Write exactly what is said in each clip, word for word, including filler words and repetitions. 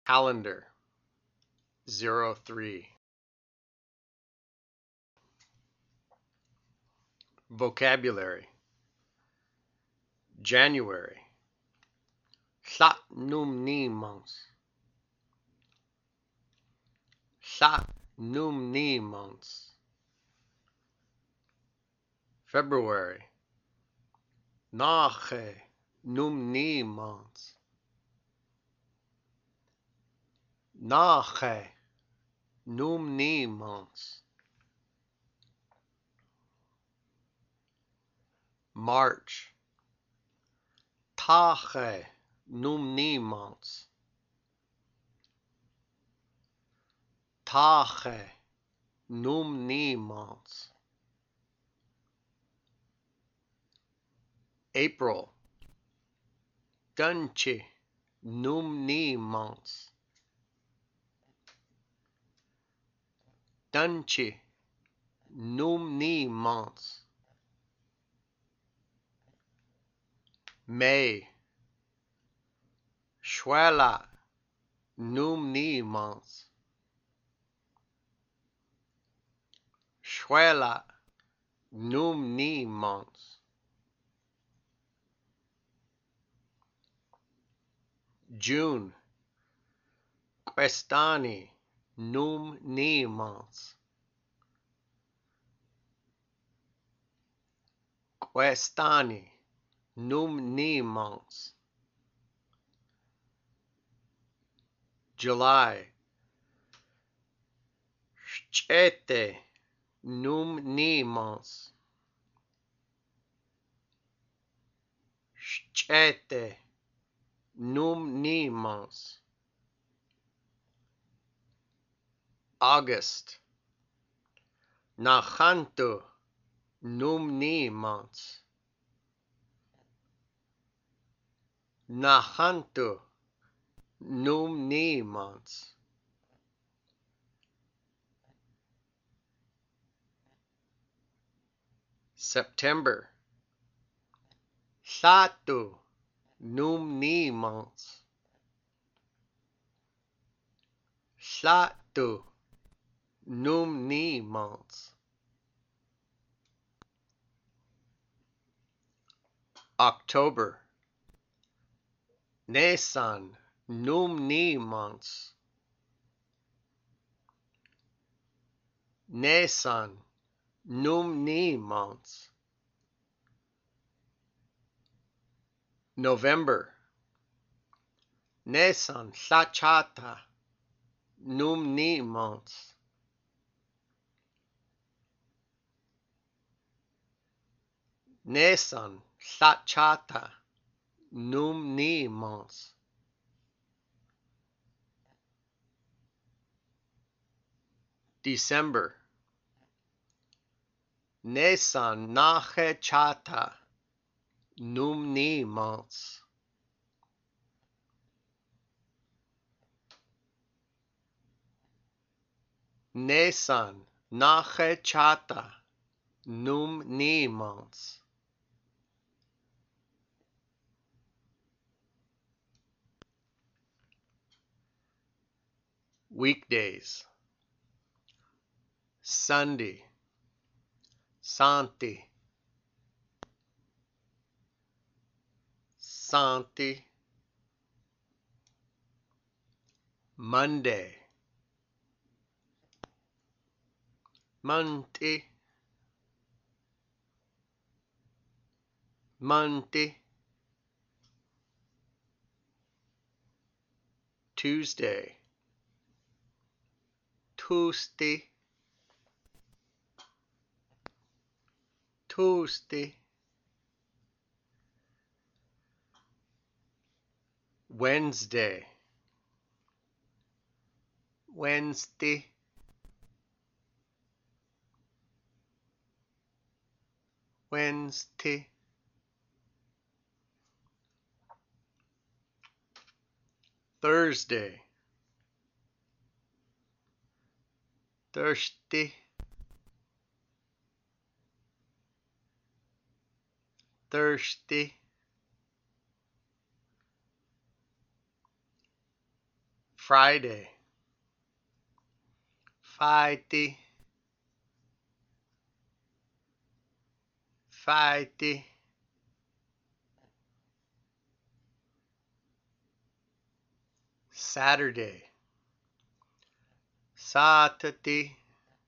Calendar zero three. Vocabulary: January. Sa num ni months. Sa num ni months. February. Nache num ni months. Nache num ni months. March. Tache num ni months. Tache num ni months. April. Dunche num ni months. Dunche num ni months. May. Schwela num ni months. Schwela num ni months. June. Quest'anni num ni months. Quest'anni num ni months. July. Scete num ni months. Scete num ni months. August. Nachanto num ni months. Nachanto num ni months. September. Sato num ni months. Sato num ni months. October. Nisan num ni months. Nisan num ni months. November. Nisan sachata num ni months. Nisan sachata num ni months. December. Nisan nachechata num ni months. Nisan nachechata num ni months. Weekdays. Sunday. Santi. Santi. Monday. Monday. Monday. Tuesday. Tuesday. Tuesday. Wednesday. Wednesday. Wednesday. Thursday. Thursday. Thursday. Friday. Friday. Friday. Saturday. Saturday.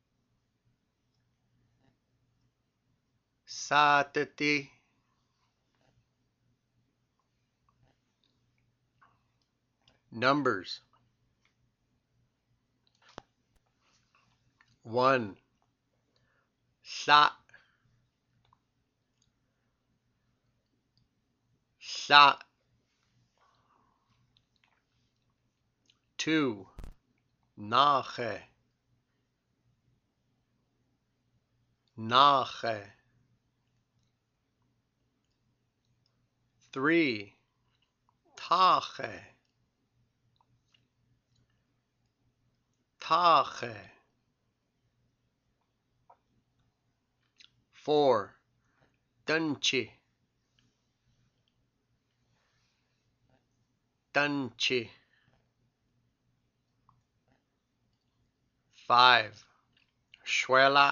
Saturday. Numbers. One. Sa. Sa. Two. Nache. Nache. Three. Tache. Tache. Four. Dunchi. Dunchi. Five. Schwela.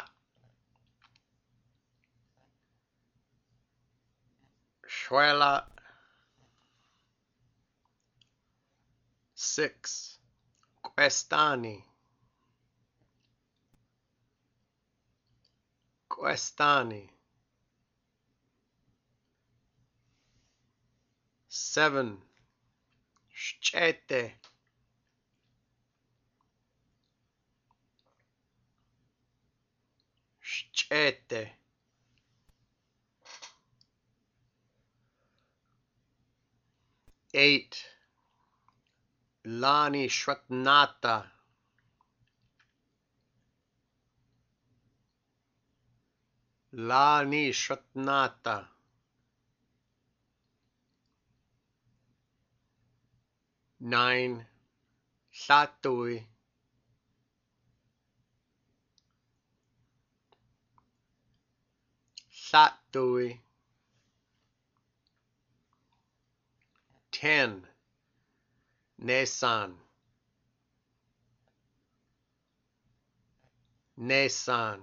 Schwela. Six. Questani. Questani. Seven. Scete. Scete. Eight. Lani Shratnata. Lani Shratnata. Nine. Satui. Satui. Ten. Nesan. Nesan.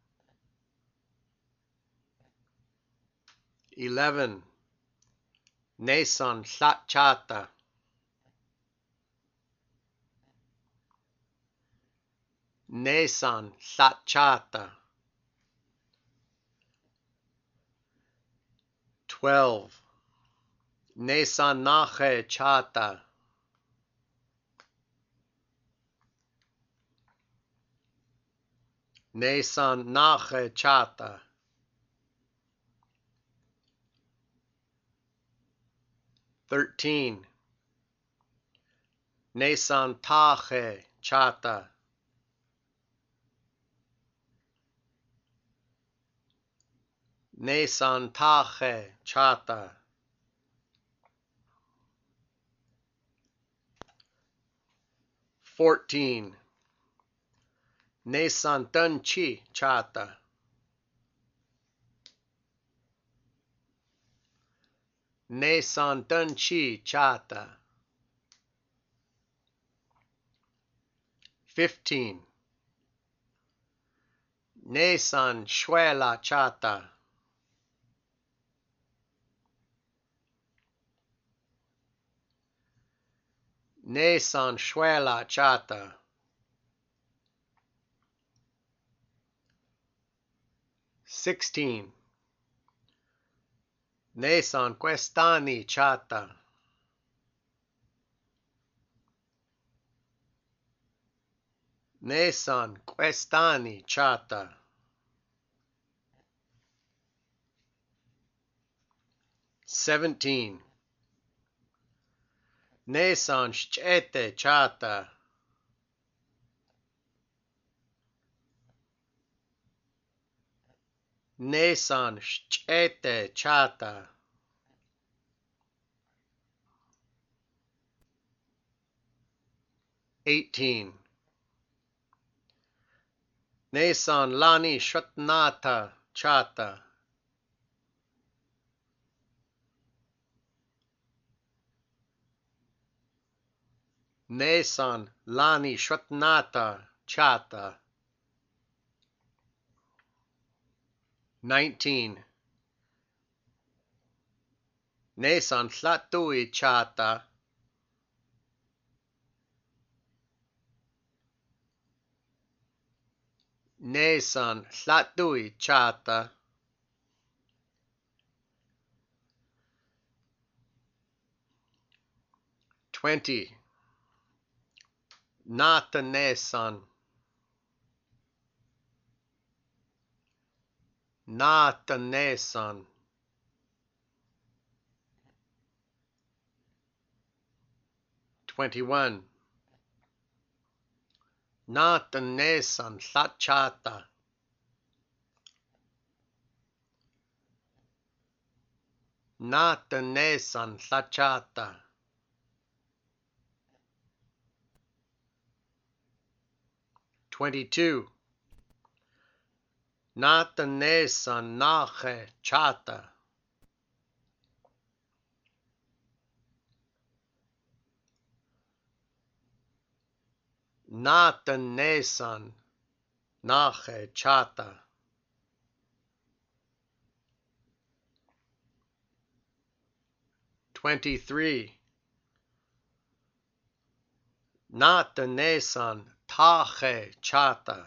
Eleven. Nesan Satchata. Nesan Satchata. Twelve. Nesan Nache Chata. Nesan Nache Chata. Thirteen. Nesan Tache Chata. Nesan Tache Chata. Fourteen. Nesan Tunchi Chata. Nesan Tunchi Chata. Fifteen. Nesan Shwela Chata. Nesan Shwela Chata. Sixteen. Nesan Questani Chata. Nesan Questani Chata. Seventeen. Nesan Shchete Chata. Nesan Shchete Chata. Eighteen. Nesan Lani Shratnata Chata. Nesan Lani Shratnata Chata. nineteen. Nesan Tlatui Chata. Nesan Tlatui Chata. twenty. Nata Nesan. Nata Nesan. twenty-one. Nata Nesan Tlatchata. Nata Nesan Tlatchata. twenty-two. Nata Nesan Nache Chata. Nata Nesan Nache Chata. twenty-three. Nata Nesan Tache Chata.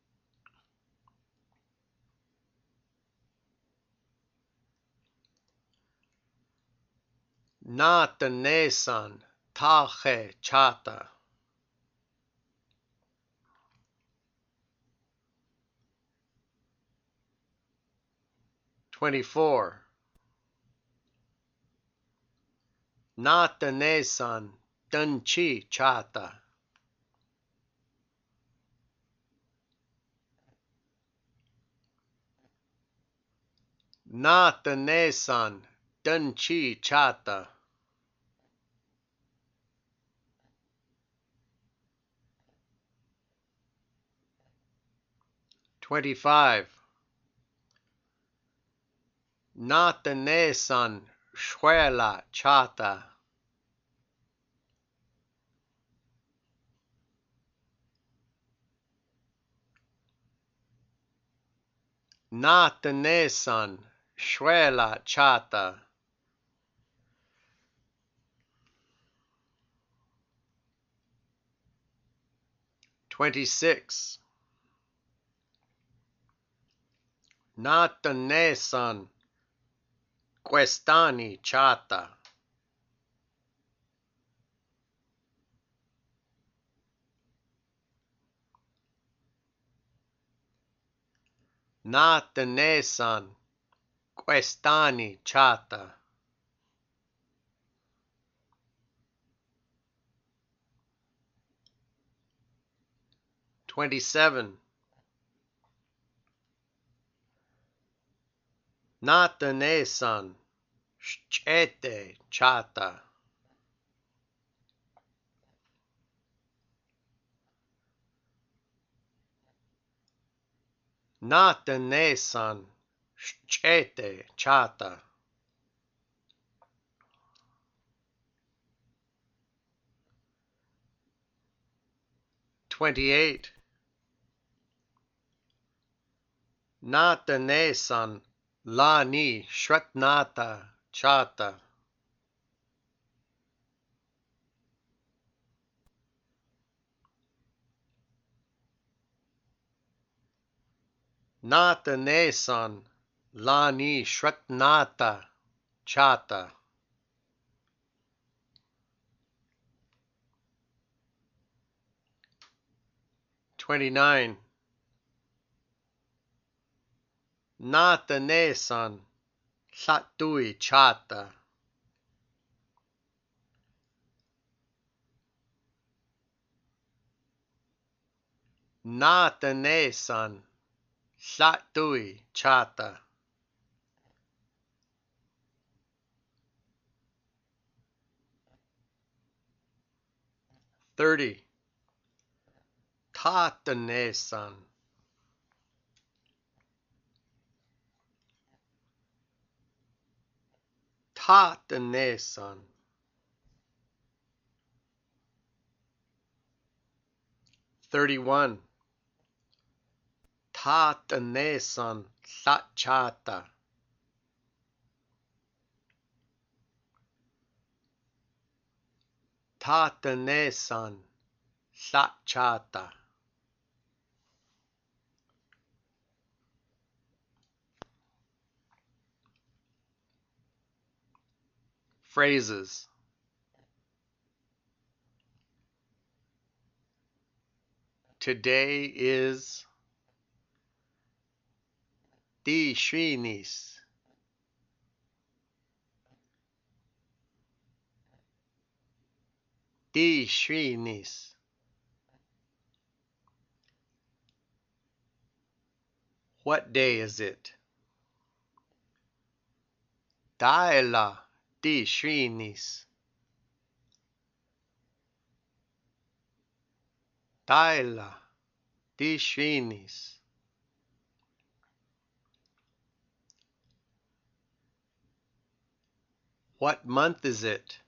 Nata Nesan Tache Chata. twenty-four. Nata Nesan Dunchi Chata. Nata Nesan Dunchi Chata. twenty-five. Nata Nesan Shwela Chata. Nata Nesan Shwela Chata. twenty-six. Nata Nesan Questani Chata. Nata Nesan Questani Chata. twenty-seven. Nata Nesan Shchete Chata. Nata Nesan Shchete Chata. twenty-eight. Nata Nesan Lani Shratnata Chata. Nata Nesan Lani Shratnata Chata. twenty-nine. Nata Nesan Tlatui Chata. Nata Nesan Tlatui Chata. thirty. Tata Nesan. Tata Nesan. thirty-one. Tata nesan chata. Tata nesan chata. Phrases. Today is Di Shrinis. Di Shrinis. What day is it? Daila Di Shrinis. Daila Di Shrinis. What month is it?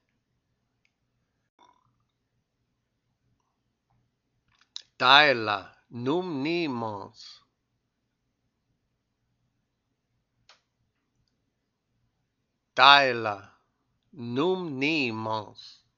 Daila Num Nimons. Daila Num Nimons.